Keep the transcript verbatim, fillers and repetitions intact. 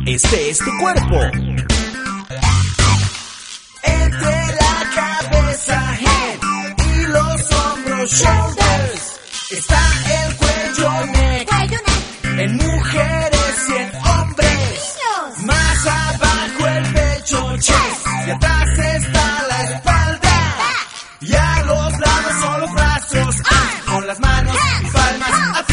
este es tu cuerpo. Entre la cabeza, head, y los hombros, shoulders, está el cuello, neck, Cuello, neck. en mujeres y en hombres. Niños. Más abajo el pecho, chest, y atrás está la espalda. Y a los lados son los brazos, ah, con las manos y palmas hacia